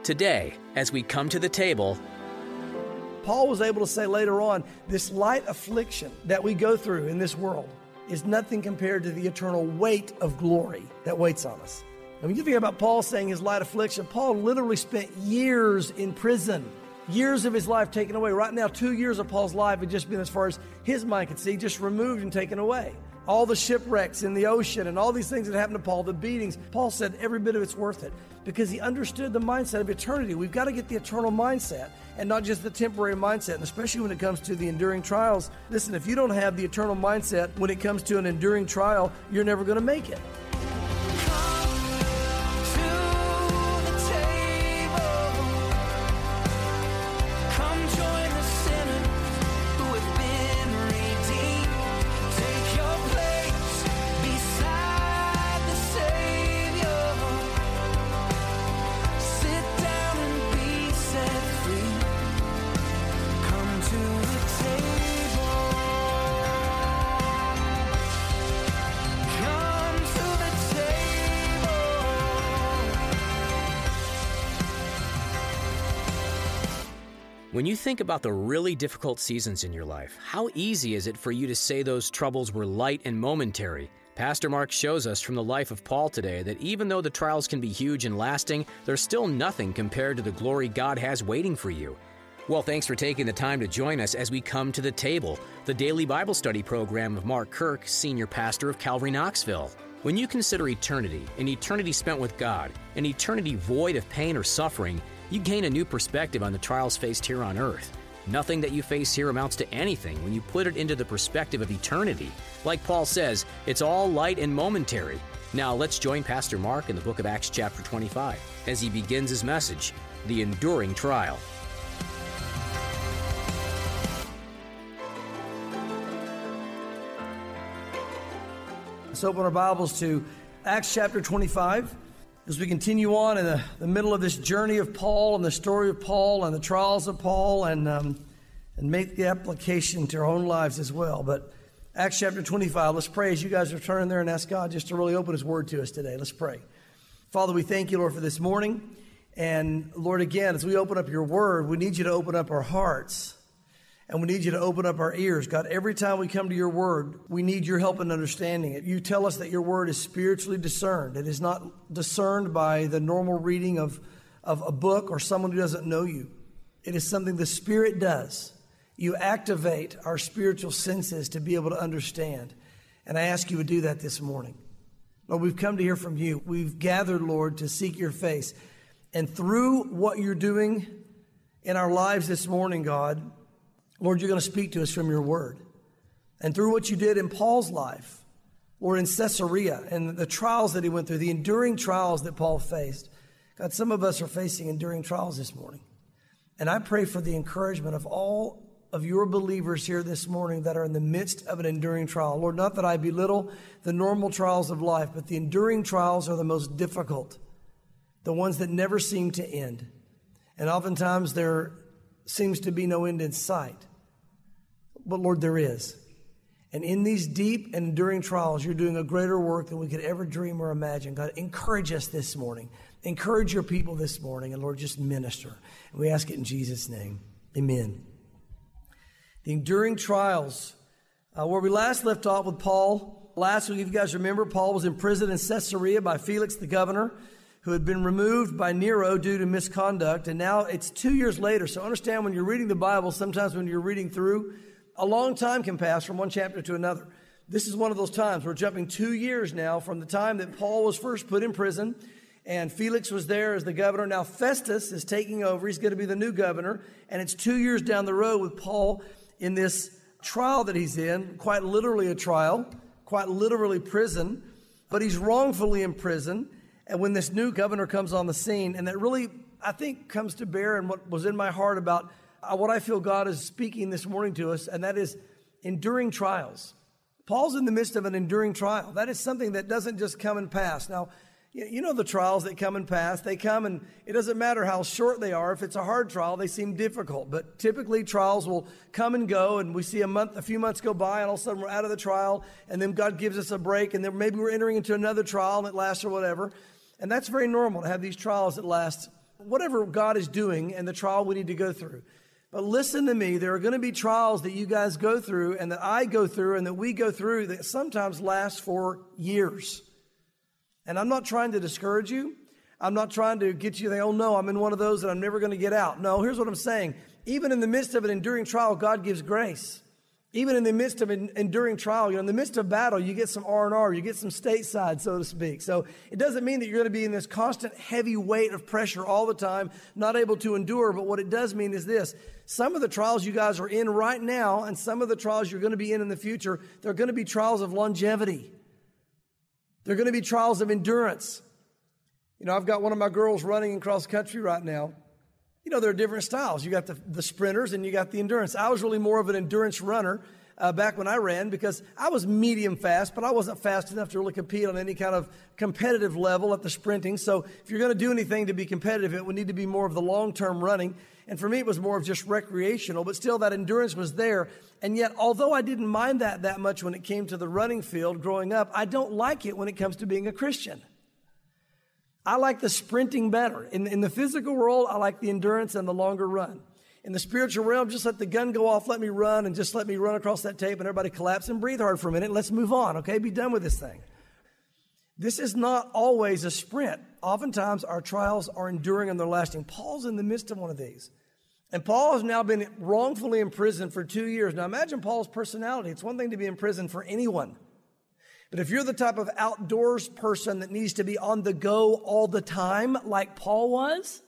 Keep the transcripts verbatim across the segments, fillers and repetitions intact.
Today, as we come to the table, Paul was able to say later on, this light affliction that we go through in this world is nothing compared to the eternal weight of glory that waits on us. And when you think about Paul saying his light affliction, Paul literally spent years in prison, years of his life taken away. Right now, two years of Paul's life had just been, as far as his mind could see, just removed and taken away. All the shipwrecks in the ocean and all these things that happened to Paul, the beatings, Paul said every bit of it's worth it because he understood the mindset of eternity. We've got to get the eternal mindset and not just the temporary mindset, and especially when it comes to the enduring trials. Listen, if you don't have the eternal mindset when it comes to an enduring trial, you're never going to make it. when you think about the really difficult seasons in your life, how easy is it for you to say those troubles were light and momentary? Pastor Mark shows us from the life of Paul today that even though the trials can be huge and lasting, they're still nothing compared to the glory God has waiting for you. Well, thanks for taking the time to join us as we come to the table, the daily Bible study program of Mark Kirk, senior pastor of Calvary Knoxville. When you consider eternity, an eternity spent with God, an eternity void of pain or suffering, you gain a new perspective on the trials faced here on earth. Nothing that you face here amounts to anything when you put it into the perspective of eternity. Like Paul says, it's all light and momentary. Now let's join Pastor Mark in the book of Acts chapter twenty-five as he begins his message, The Enduring Trial. Let's open our Bibles to Acts chapter twenty-five. As we continue on in the, the middle of this journey of Paul and the story of Paul and the trials of Paul and um, and make the application to our own lives as well. But Acts chapter twenty-five, let's pray as you guys are turning there and ask God just to really open His Word to us today. Let's pray. Father, we thank you, Lord, for this morning. And Lord, again, as we open up your Word, we need you to open up our hearts. And we need you to open up our ears. God, every time we come to your word, we need your help in understanding it. You tell us that your word is spiritually discerned. It is not discerned by the normal reading of, of a book or someone who doesn't know you. It is something the Spirit does. You activate our spiritual senses to be able to understand. And I ask you to do that this morning. Lord, we've come to hear from you. We've gathered, Lord, to seek your face. And through what you're doing in our lives this morning, God, Lord, you're going to speak to us from your word. And through what you did in Paul's life, or in Caesarea, and the trials that he went through, the enduring trials that Paul faced. God, some of us are facing enduring trials this morning. And I pray for the encouragement of all of your believers here this morning that are in the midst of an enduring trial. Lord, not that I belittle the normal trials of life, but the enduring trials are the most difficult, the ones that never seem to end. And oftentimes there seems to be no end in sight. But Lord, there is. And in these deep and enduring trials, you're doing a greater work than we could ever dream or imagine. God, encourage us this morning. Encourage your people this morning. And Lord, just minister. And we ask it in Jesus' name. Amen. The enduring trials. Uh, where we last left off with Paul. Last week, if you guys remember, Paul was in prison in Caesarea by Felix the governor, who had been removed by Nero due to misconduct. And now it's two years later. So understand when you're reading the Bible, sometimes when you're reading through, a long time can pass from one chapter to another. This is one of those times. We're jumping two years now from the time that Paul was first put in prison and Felix was there as the governor. Now Festus is taking over. He's going to be the new governor. And it's two years down the road with Paul in this trial that he's in, quite literally a trial, quite literally prison, but he's wrongfully in prison. And when this new governor comes on the scene, and that really, I think, comes to bear in what was in my heart about what I feel God is speaking this morning to us, and that is enduring trials. Paul's in the midst of an enduring trial. That is something that doesn't just come and pass. Now, you know the trials that come and pass. They come, and it doesn't matter how short they are. If it's a hard trial, they seem difficult. But typically, trials will come and go, and we see a month, a few months go by, and all of a sudden we're out of the trial, and then God gives us a break, and then maybe we're entering into another trial, and it lasts or whatever. And that's very normal to have these trials that last whatever God is doing and the trial we need to go through. But listen to me, there are going to be trials that you guys go through and that I go through and that we go through that sometimes last for years. And I'm not trying to discourage you. I'm not trying to get you to think, oh no, I'm in one of those and I'm never going to get out. No, here's what I'm saying. Even in the midst of an enduring trial, God gives grace. Even in the midst of an enduring trial, you know, in the midst of battle, you get some R and R, you get some stateside, so to speak. So it doesn't mean that you're going to be in this constant heavy weight of pressure all the time, not able to endure. But what it does mean is this. Some of the trials you guys are in right now and some of the trials you're going to be in in the future, they're going to be trials of longevity. They're going to be trials of endurance. You know, I've got one of my girls running in cross country right now. You know, there are different styles. You got the, the sprinters and you got the endurance. I was really more of an endurance runner uh, back when I ran because I was medium fast, but I wasn't fast enough to really compete on any kind of competitive level at the sprinting. So if you're going to do anything to be competitive, it would need to be more of the long-term running. And for me, it was more of just recreational, but still that endurance was there. And yet, although I didn't mind that that much when it came to the running field growing up, I don't like it when it comes to being a Christian. I like the sprinting better. In, in the physical world, I like the endurance and the longer run. In the spiritual realm, just let the gun go off, let me run, and just let me run across that tape and everybody collapse and breathe hard for a minute. Let's move on, okay? Be done with this thing. This is not always a sprint. Oftentimes, our trials are enduring and they're lasting. Paul's in the midst of one of these. And Paul has now been wrongfully imprisoned for two years. Now, imagine Paul's personality. It's one thing to be in prison for anyone. But if you're the type of outdoors person that needs to be on the go all the time, like Paul was,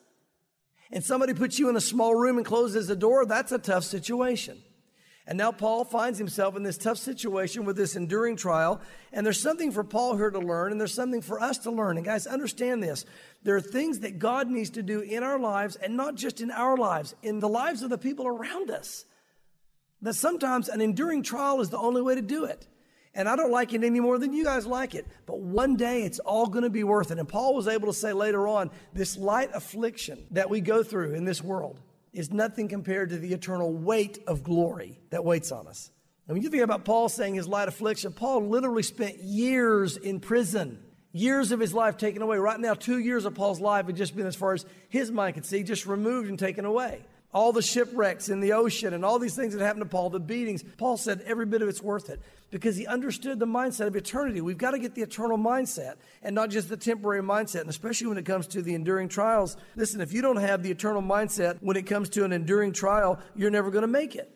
and somebody puts you in a small room and closes the door, that's a tough situation. And now Paul finds himself in this tough situation with this enduring trial. And there's something for Paul here to learn, and there's something for us to learn. And guys, understand this. There are things that God needs to do in our lives, and not just in our lives, in the lives of the people around us. That sometimes an enduring trial is the only way to do it. And I don't like it any more than you guys like it. But one day it's all going to be worth it. And Paul was able to say later on, this light affliction that we go through in this world is nothing compared to the eternal weight of glory that waits on us. And when you think about Paul saying his light affliction, Paul literally spent years in prison, years of his life taken away. Right now, two years of Paul's life had just been, as far as his mind could see, just removed and taken away. All the shipwrecks in the ocean and all these things that happened to Paul, the beatings, Paul said every bit of it's worth it because he understood the mindset of eternity. We've got to get the eternal mindset and not just the temporary mindset, and especially when it comes to the enduring trials. Listen, if you don't have the eternal mindset when it comes to an enduring trial, you're never going to make it.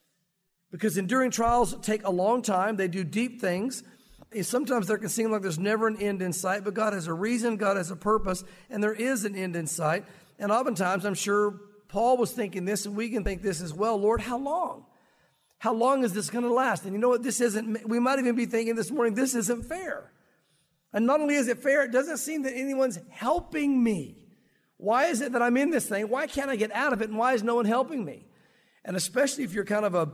Because enduring trials take a long time. They do deep things. Sometimes there can seem like there's never an end in sight, but God has a reason, God has a purpose, and there is an end in sight. And oftentimes, I'm sure Paul was thinking this, and we can think this as well. Lord, how long? How long is this going to last? And you know what? This isn't, we might even be thinking this morning, this isn't fair. And not only is it fair, it doesn't seem that anyone's helping me. Why is it that I'm in this thing? Why can't I get out of it? And why is no one helping me? And especially if you're kind of a,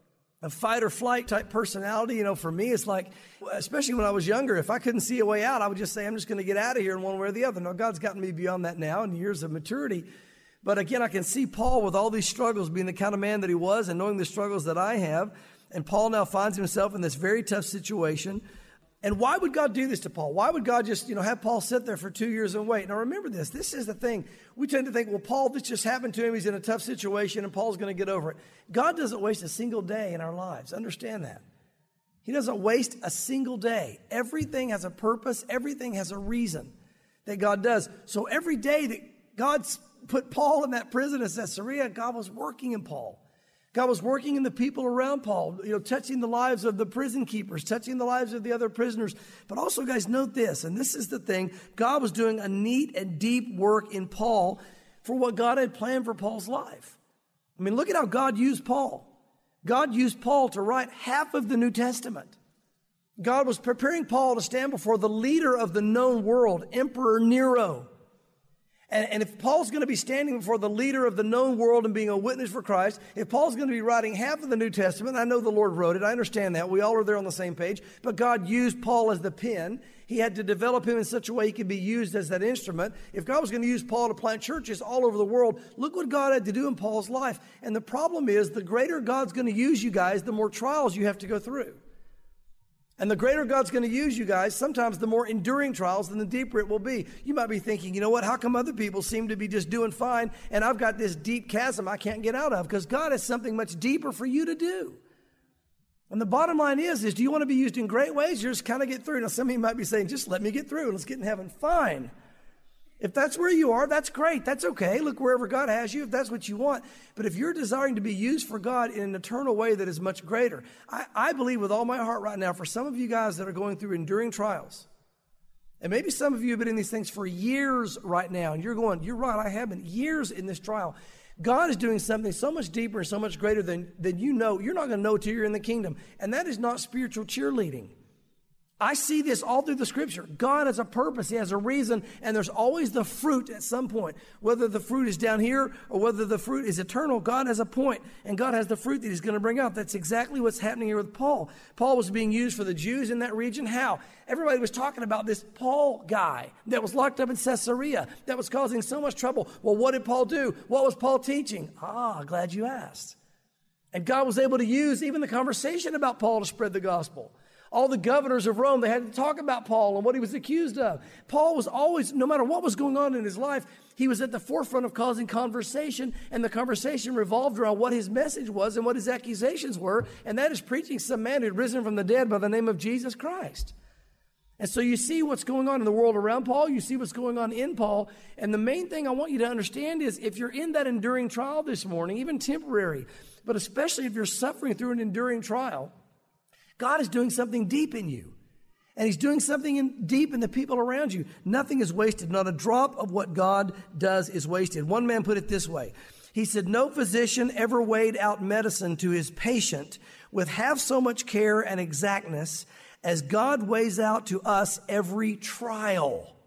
a fight or flight type personality, you know, for me, it's like, especially when I was younger, if I couldn't see a way out, I would just say, I'm just going to get out of here in one way or the other. No, God's gotten me beyond that now in years of maturity. But again, I can see Paul with all these struggles, being the kind of man that he was and knowing the struggles that I have. And Paul now finds himself in this very tough situation. And why would God do this to Paul? Why would God just, you know, have Paul sit there for two years and wait? Now remember this. This is the thing. We tend to think, well, Paul, this just happened to him. He's in a tough situation and Paul's going to get over it. God doesn't waste a single day in our lives. Understand that. He doesn't waste a single day. Everything has a purpose. Everything has a reason that God does. So every day that God's put Paul in that prison in Caesarea, God was working in Paul. God was working in the people around Paul, you know, touching the lives of the prison keepers, touching the lives of the other prisoners. But also, guys, note this, and this is the thing, God was doing a neat and deep work in Paul for what God had planned for Paul's life. I mean, look at how God used Paul. God used Paul to write half of the New Testament. God was preparing Paul to stand before the leader of the known world, Emperor Nero. And, and if Paul's going to be standing before the leader of the known world and being a witness for Christ, if Paul's going to be writing half of the New Testament, I know the Lord wrote it, I understand that, we all are there on the same page, but God used Paul as the pen. He had to develop him in such a way he could be used as that instrument. If God was going to use Paul to plant churches all over the world, look what God had to do in Paul's life. And the problem is, the greater God's going to use you guys, the more trials you have to go through. And the greater God's going to use you guys, sometimes the more enduring trials, then the deeper it will be. You might be thinking, you know what, how come other people seem to be just doing fine and I've got this deep chasm I can't get out of? Because God has something much deeper for you to do. And the bottom line is, is do you want to be used in great ways? You just kind of get through. Now, some of you might be saying, just let me get through and let's get in heaven. Fine. If that's where you are, that's great. That's okay. Look wherever God has you, if that's what you want. But if you're desiring to be used for God in an eternal way that is much greater, I, I believe with all my heart right now, for some of you guys that are going through enduring trials, and maybe some of you have been in these things for years right now, and you're going, you're right, I have been years in this trial. God is doing something so much deeper and so much greater than, than you know. You're not going to know till you're in the kingdom. And that is not spiritual cheerleading. I see this all through the scripture. God has a purpose. He has a reason, and there's always the fruit at some point. Whether the fruit is down here or whether the fruit is eternal, God has a point, and God has the fruit that he's going to bring out. That's exactly what's happening here with Paul. Paul was being used for the Jews in that region. How? Everybody was talking about this Paul guy that was locked up in Caesarea that was causing so much trouble. Well, what did Paul do? What was Paul teaching? Ah, glad you asked. And God was able to use even the conversation about Paul to spread the gospel. All the governors of Rome, they had to talk about Paul and what he was accused of. Paul was always, no matter what was going on in his life, he was at the forefront of causing conversation, and the conversation revolved around what his message was and what his accusations were, and that is preaching some man who had risen from the dead by the name of Jesus Christ. And so you see what's going on in the world around Paul, you see what's going on in Paul, and the main thing I want you to understand is if you're in that enduring trial this morning, even temporary, but especially if you're suffering through an enduring trial, God is doing something deep in you. And he's doing something in, deep in the people around you. Nothing is wasted. Not a drop of what God does is wasted. One man put it this way. He said, no physician ever weighed out medicine to his patient with half so much care and exactness as God weighs out to us every trial.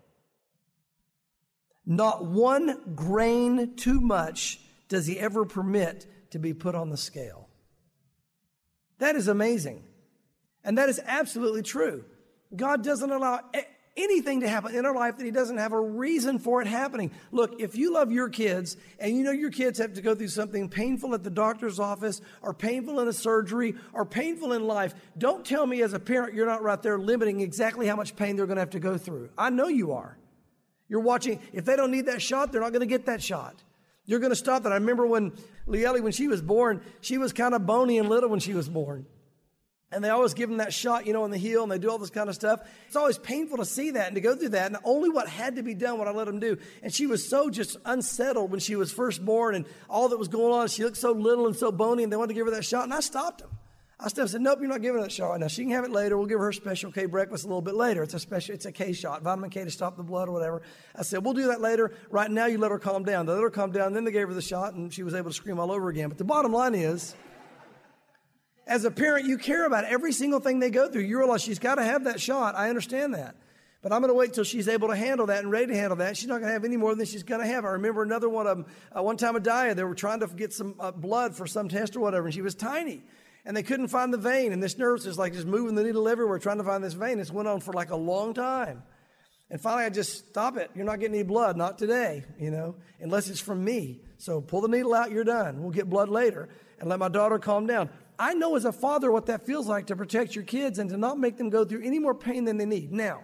Not one grain too much does he ever permit to be put on the scale. That is amazing. And that is absolutely true. God doesn't allow anything to happen in our life that he doesn't have a reason for it happening. Look, if you love your kids and you know your kids have to go through something painful at the doctor's office or painful in a surgery or painful in life, don't tell me as a parent you're not right there limiting exactly how much pain they're going to have to go through. I know you are. You're watching. If they don't need that shot, they're not going to get that shot. You're going to stop that. I remember when Lieli, when she was born, she was kind of bony and little when she was born. And they always give them that shot, you know, in the heel, and they do all this kind of stuff. It's always painful to see that and to go through that. And only what had to be done, what I let them do. And she was so just unsettled when she was first born and all that was going on. She looked so little and so bony, and they wanted to give her that shot. And I stopped them. I stopped and said, nope, you're not giving her that shot. Now, she can have it later. We'll give her Special K breakfast a little bit later. It's a special, it's a K shot, vitamin K to stop the blood or whatever. I said, we'll do that later. Right now, you let her calm down. They let her calm down. Then they gave her the shot, and she was able to scream all over again. But the bottom line is, as a parent, you care about every single thing they go through. You realize she's got to have that shot. I understand that. But I'm going to wait till she's able to handle that and ready to handle that. She's not going to have any more than she's going to have. I remember another one of them, uh, one time a Dia, they were trying to get some uh, blood for some test or whatever, and she was tiny. And they couldn't find the vein. And this nurse is like just moving the needle everywhere trying to find this vein. This went on for like a long time. And finally, I just, stop it. You're not getting any blood. Not today, you know, unless it's from me. So pull the needle out. You're done. We'll get blood later. And let my daughter calm down. I know as a father what that feels like to protect your kids and to not make them go through any more pain than they need. Now,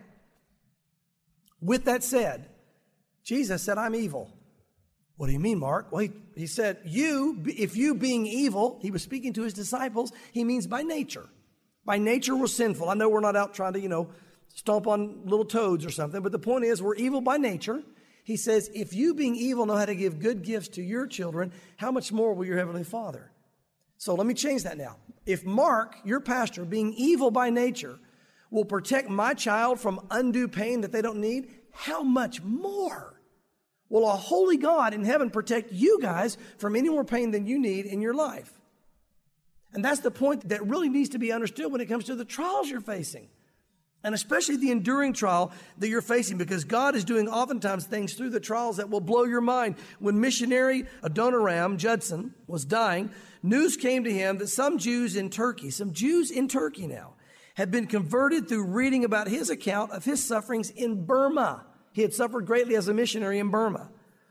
with that said, Jesus said, I'm evil. What do you mean, Mark? Well, he, he said, you, if you being evil, he was speaking to his disciples, he means by nature. By nature, we're sinful. I know we're not out trying to, you know, stomp on little toads or something, but the point is we're evil by nature. He says, if you being evil know how to give good gifts to your children, how much more will your heavenly Father? So let me change that now. If Mark, your pastor, being evil by nature, will protect my child from undue pain that they don't need, how much more will a holy God in heaven protect you guys from any more pain than you need in your life? And that's the point that really needs to be understood when it comes to the trials you're facing. And especially the enduring trial that you're facing, because God is doing oftentimes things through the trials that will blow your mind. When missionary Adoniram Judson was dying, news came to him that some Jews in Turkey, some Jews in Turkey now, had been converted through reading about his account of his sufferings in Burma. He had suffered greatly as a missionary in Burma.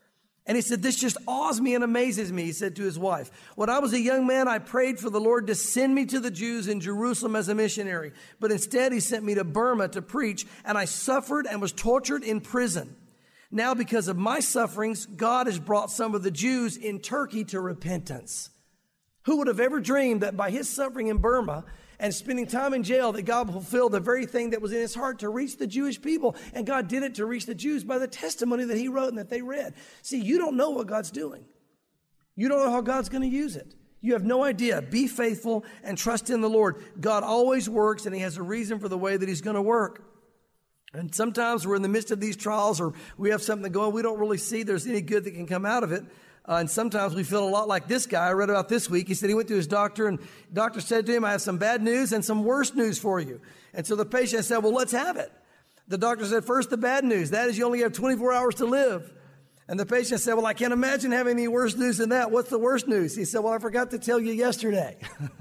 And he said, this just awes me and amazes me, he said to his wife. When I was a young man, I prayed for the Lord to send me to the Jews in Jerusalem as a missionary. But instead, he sent me to Burma to preach, and I suffered and was tortured in prison. Now, because of my sufferings, God has brought some of the Jews in Turkey to repentance. Who would have ever dreamed that by his suffering in Burma and spending time in jail, that God fulfilled the very thing that was in his heart to reach the Jewish people? And God did it to reach the Jews by the testimony that he wrote and that they read. See, you don't know what God's doing. You don't know how God's going to use it. You have no idea. Be faithful and trust in the Lord. God always works, and he has a reason for the way that he's going to work. And sometimes we're in the midst of these trials, or we have something going, we don't really see there's any good that can come out of it. Uh, and sometimes we feel a lot like this guy I read about this week. He said he went to his doctor, and the doctor said to him, I have some bad news and some worse news for you. And so the patient said, well, let's have it. The doctor said, first, the bad news. That is, you only have twenty-four hours to live. And the patient said, well, I can't imagine having any worse news than that. What's the worst news? He said, well, I forgot to tell you yesterday.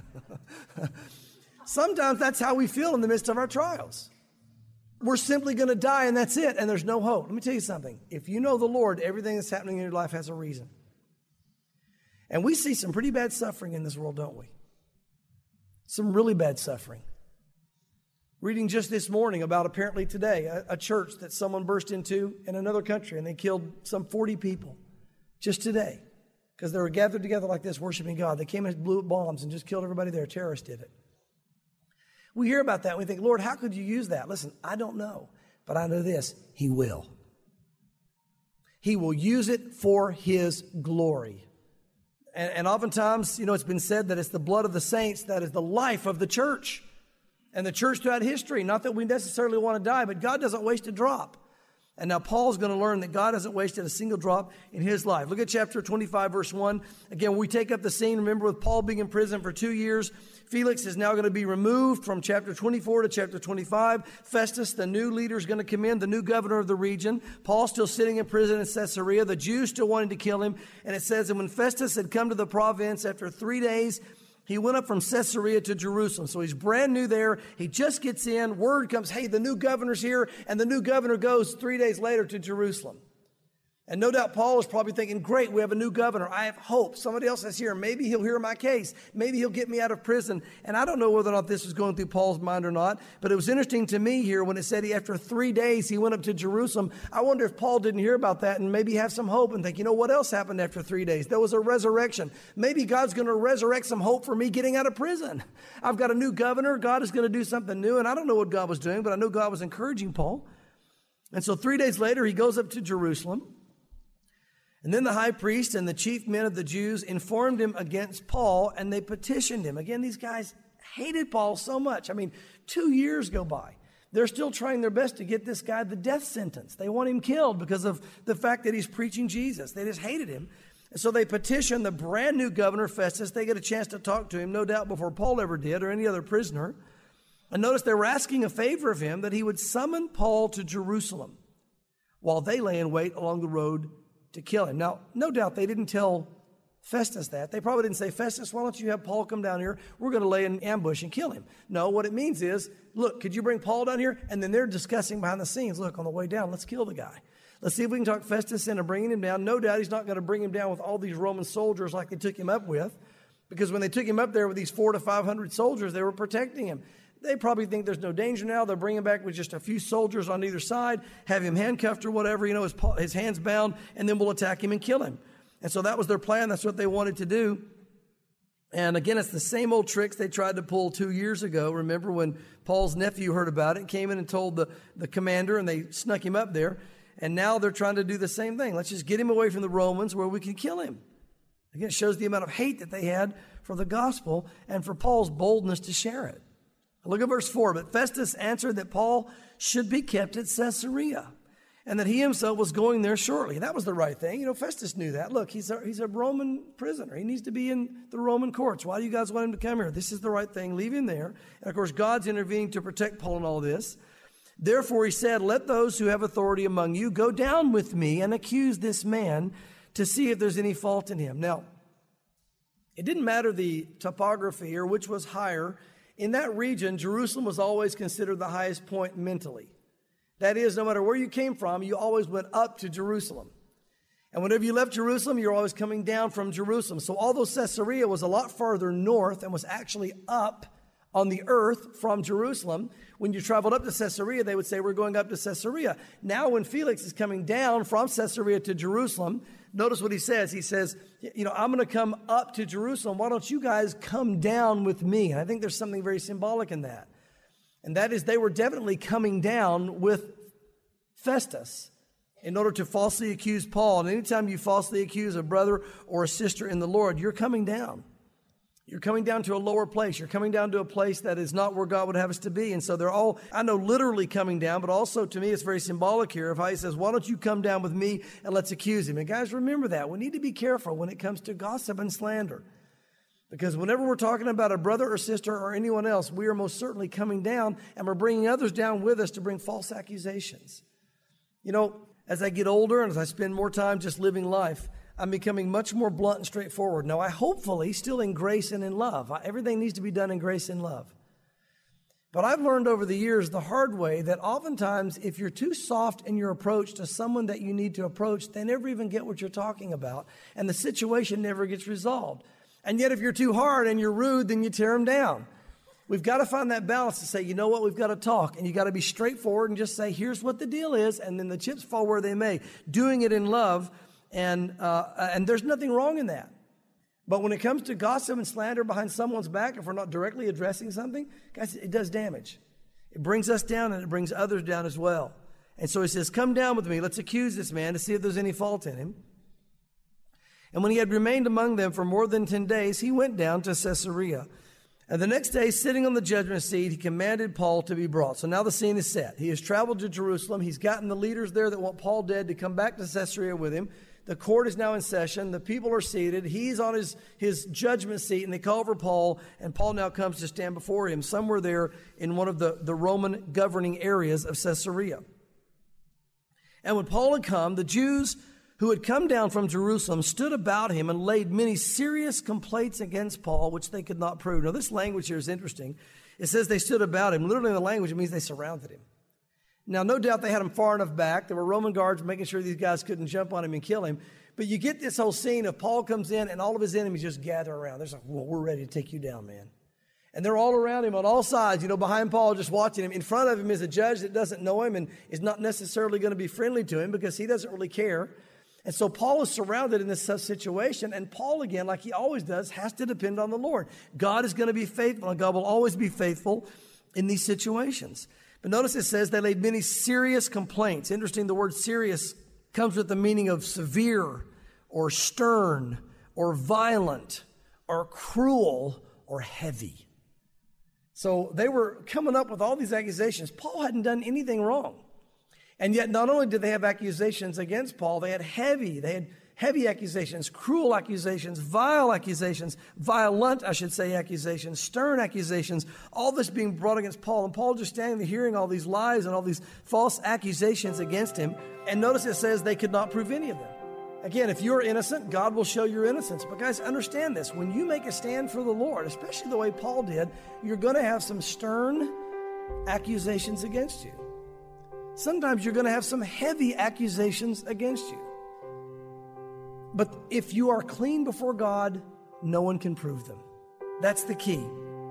Sometimes that's how we feel in the midst of our trials. We're simply going to die, and that's it, and there's no hope. Let me tell you something. If you know the Lord, everything that's happening in your life has a reason. And we see some pretty bad suffering in this world, don't we? Some really bad suffering. Reading just this morning about apparently today, a, a church that someone burst into in another country, and they killed some forty people just today because they were gathered together like this worshiping God. They came and blew up bombs and just killed everybody there. Terrorists did it. We hear about that and we think, Lord, how could you use that? Listen, I don't know, but I know this. He will. He will use it for his glory. And, and oftentimes, you know, it's been said that it's the blood of the saints that is the life of the church. And the church throughout history, not that we necessarily want to die, but God doesn't waste a drop. And now Paul's going to learn that God hasn't wasted a single drop in his life. Look at chapter twenty-five, verse one. Again, we take up the scene, remember, with Paul being in prison for two years. Felix is now going to be removed from chapter twenty-four to chapter twenty-five. Festus, the new leader, is going to come in, the new governor of the region. Paul's still sitting in prison in Caesarea. The Jews still wanting to kill him. And it says, and when Festus had come to the province after three days, he went up from Caesarea to Jerusalem. So he's brand new there. He just gets in. Word comes, hey, the new governor's here. And the new governor goes three days later to Jerusalem. And no doubt Paul is probably thinking, great, we have a new governor. I have hope. Somebody else is here. Maybe he'll hear my case. Maybe he'll get me out of prison. And I don't know whether or not this was going through Paul's mind or not. But it was interesting to me here when it said he, after three days he went up to Jerusalem. I wonder if Paul didn't hear about that and maybe have some hope and think, you know, what else happened after three days? There was a resurrection. Maybe God's going to resurrect some hope for me getting out of prison. I've got a new governor. God is going to do something new. And I don't know what God was doing, but I know God was encouraging Paul. And so three days later, he goes up to Jerusalem. And then the high priest and the chief men of the Jews informed him against Paul, and they petitioned him. Again, these guys hated Paul so much. I mean, two years go by. They're still trying their best to get this guy the death sentence. They want him killed because of the fact that he's preaching Jesus. They just hated him. And so they petitioned the brand new governor, Festus. They get a chance to talk to him, no doubt before Paul ever did or any other prisoner. And notice they were asking a favor of him that he would summon Paul to Jerusalem while they lay in wait along the road to kill him. Now, no doubt they didn't tell Festus that. They probably didn't say, Festus, why don't you have Paul come down here? We're going to lay in ambush and kill him. No, what it means is, look, could you bring Paul down here? And then they're discussing behind the scenes, look, on the way down, let's kill the guy. Let's see if we can talk Festus into bringing him down. No doubt he's not going to bring him down with all these Roman soldiers like they took him up with, because when they took him up there with these four to five hundred soldiers, they were protecting him. They probably think there's no danger now. They'll bring him back with just a few soldiers on either side, have him handcuffed or whatever, you know, his, his hands bound, and then we'll attack him and kill him. And so that was their plan. That's what they wanted to do. And again, it's the same old tricks they tried to pull two years ago. Remember when Paul's nephew heard about it, came in and told the, the commander, and they snuck him up there. And now they're trying to do the same thing. Let's just get him away from the Romans where we can kill him. Again, it shows the amount of hate that they had for the gospel and for Paul's boldness to share it. Look at verse four. But Festus answered that Paul should be kept at Caesarea and that he himself was going there shortly. That was the right thing. You know, Festus knew that. Look, he's a, he's a Roman prisoner. He needs to be in the Roman courts. Why do you guys want him to come here? This is the right thing. Leave him there. And of course, God's intervening to protect Paul in all this. Therefore, he said, let those who have authority among you go down with me and accuse this man to see if there's any fault in him. Now, it didn't matter the topography or which was higher. In that region, Jerusalem was always considered the highest point mentally. That is, no matter where you came from, you always went up to Jerusalem. And whenever you left Jerusalem, you're always coming down from Jerusalem. So although Caesarea was a lot farther north and was actually up on the earth from Jerusalem, when you traveled up to Caesarea, they would say, we're going up to Caesarea. Now when Felix is coming down from Caesarea to Jerusalem, notice what he says. He says, you know, I'm going to come up to Jerusalem. Why don't you guys come down with me? And I think there's something very symbolic in that. And that is they were definitely coming down with Festus in order to falsely accuse Paul. And anytime you falsely accuse a brother or a sister in the Lord, you're coming down. You're coming down to a lower place. You're coming down to a place that is not where God would have us to be. And so they're all, I know, literally coming down, but also to me it's very symbolic here of how he says, why don't you come down with me and let's accuse him? And guys, remember that. We need to be careful when it comes to gossip and slander. Because whenever we're talking about a brother or sister or anyone else, we are most certainly coming down and we're bringing others down with us to bring false accusations. You know, as I get older and as I spend more time just living life, I'm becoming much more blunt and straightforward. Now, I hopefully still in grace and in love. Everything needs to be done in grace and love. But I've learned over the years the hard way that oftentimes if you're too soft in your approach to someone that you need to approach, they never even get what you're talking about, and the situation never gets resolved. And yet if you're too hard and you're rude, then you tear them down. We've got to find that balance to say, you know what, we've got to talk, and you got to be straightforward and just say, here's what the deal is, and then the chips fall where they may. Doing it in love. And uh, and there's nothing wrong in that. But when it comes to gossip and slander behind someone's back, if we're not directly addressing something, guys, it does damage. It brings us down and it brings others down as well. And so he says, come down with me. Let's accuse this man to see if there's any fault in him. And when he had remained among them for more than ten days, he went down to Caesarea. And the next day, sitting on the judgment seat, he commanded Paul to be brought. So now the scene is set. He has traveled to Jerusalem. He's gotten the leaders there that want Paul dead to come back to Caesarea with him. The court is now in session. The people are seated. He's on his, his judgment seat, and they call for Paul, and Paul now comes to stand before him, somewhere there in one of the, the Roman governing areas of Caesarea. And when Paul had come, the Jews who had come down from Jerusalem stood about him and laid many serious complaints against Paul, which they could not prove. Now, this language here is interesting. It says they stood about him. Literally in the language, it means they surrounded him. Now, no doubt they had him far enough back. There were Roman guards making sure these guys couldn't jump on him and kill him. But you get this whole scene of Paul comes in and all of his enemies just gather around. They're like, well, we're ready to take you down, man. And they're all around him on all sides, you know, behind Paul, just watching him. In front of him is a judge that doesn't know him and is not necessarily going to be friendly to him because he doesn't really care. And so Paul is surrounded in this situation. And Paul, again, like he always does, has to depend on the Lord. God is going to be faithful, and God will always be faithful in these situations. But notice it says they laid many serious complaints. Interesting, the word serious comes with the meaning of severe or stern or violent or cruel or heavy. So they were coming up with all these accusations. Paul hadn't done anything wrong. And yet not only did they have accusations against Paul, they had heavy, they had heavy accusations, cruel accusations, vile accusations, violent, I should say, accusations, stern accusations, all this being brought against Paul. And Paul just standing there hearing all these lies and all these false accusations against him. And notice it says they could not prove any of them. Again, if you're innocent, God will show your innocence. But guys, understand this. When you make a stand for the Lord, especially the way Paul did, you're going to have some stern accusations against you. Sometimes you're going to have some heavy accusations against you. But if you are clean before God, no one can prove them. That's the key.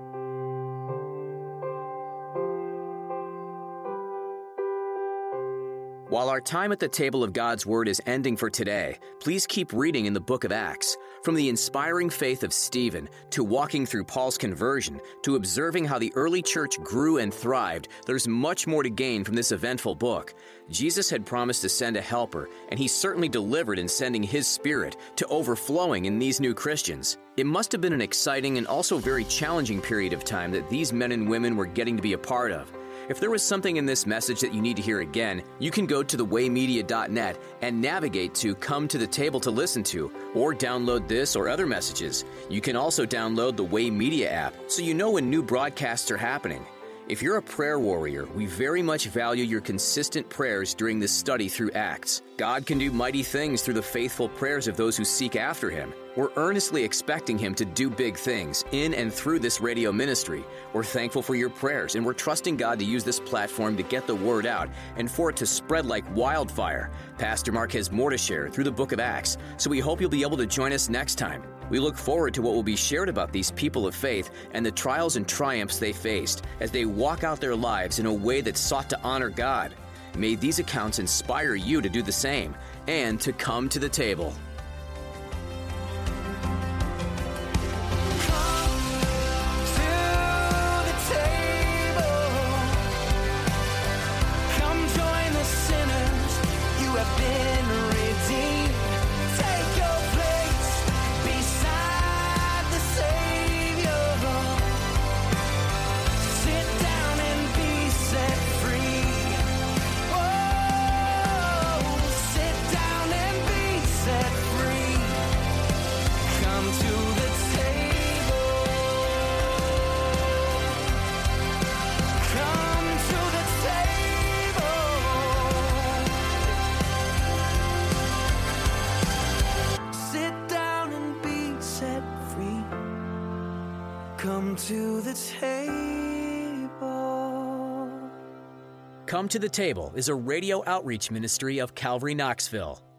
While our time at the table of God's Word is ending for today, please keep reading in the book of Acts. From the inspiring faith of Stephen, to walking through Paul's conversion, to observing how the early church grew and thrived, there's much more to gain from this eventful book. Jesus had promised to send a helper, and he certainly delivered in sending his Spirit to overflowing in these new Christians. It must have been an exciting and also very challenging period of time that these men and women were getting to be a part of. If there was something in this message that you need to hear again, you can go to the way media dot net and navigate to Come to the Table to listen to, or download this or other messages. You can also download the Way Media app so you know when new broadcasts are happening. If you're a prayer warrior, we very much value your consistent prayers during this study through Acts. God can do mighty things through the faithful prayers of those who seek after Him. We're earnestly expecting Him to do big things in and through this radio ministry. We're thankful for your prayers, and we're trusting God to use this platform to get the word out and for it to spread like wildfire. Pastor Mark has more to share through the book of Acts, so we hope you'll be able to join us next time. We look forward to what will be shared about these people of faith and the trials and triumphs they faced as they walk out their lives in a way that sought to honor God. May these accounts inspire you to do the same and to come to the table. Come to the table. Come to the Table is a radio outreach ministry of Calvary Knoxville.